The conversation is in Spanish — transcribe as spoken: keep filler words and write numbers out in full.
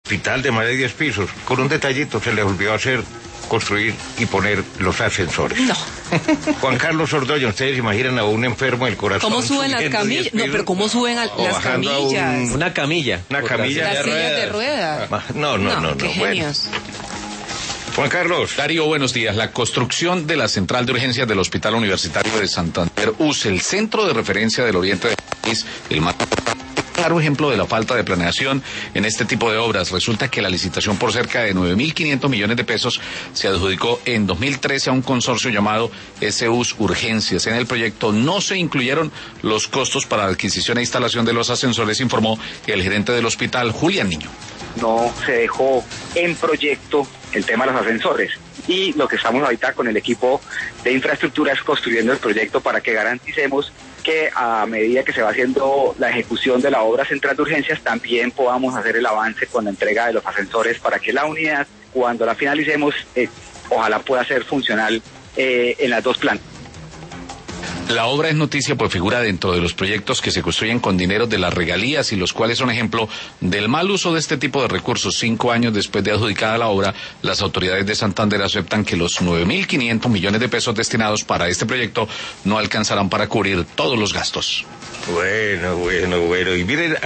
hospital de más de diez pisos, con un detallito, se le olvidó hacer, construir y poner los ascensores. No. Juan Carlos Ordoño, ustedes imaginan a un enfermo del corazón. ¿Cómo suben las camillas? No, pero ¿cómo suben a, las camillas? Un, una camilla. Una camilla las de sillas de ruedas. ruedas. No, no, no, no. Qué no genios. Bueno. Juan Carlos. Darío, buenos días. La construcción de la central de urgencias del Hospital Universitario de Santander, U C E, el centro de referencia del oriente del país, el más claro ejemplo de la falta de planeación en este tipo de obras. Resulta que la licitación por cerca de nueve mil quinientos millones de pesos se adjudicó en dos mil trece a un consorcio llamado S U S Urgencias. En el proyecto no se incluyeron los costos para la adquisición e instalación de los ascensores, informó el gerente del hospital, Julián Niño. No se dejó en proyecto el tema de los ascensores. Y lo que estamos ahorita con el equipo de infraestructura es construyendo el proyecto para que garanticemos que a medida que se va haciendo la ejecución de la obra central de urgencias, también podamos hacer el avance con la entrega de los ascensores para que la unidad, cuando la finalicemos, eh, ojalá pueda ser funcional eh, en las dos plantas. La obra es noticia pues figura dentro de los proyectos que se construyen con dinero de las regalías y los cuales son ejemplo del mal uso de este tipo de recursos. Cinco años después de adjudicada la obra, las autoridades de Santander aceptan que los nueve mil quinientos millones de pesos destinados para este proyecto no alcanzarán para cubrir todos los gastos. Bueno, bueno, bueno. Y miren...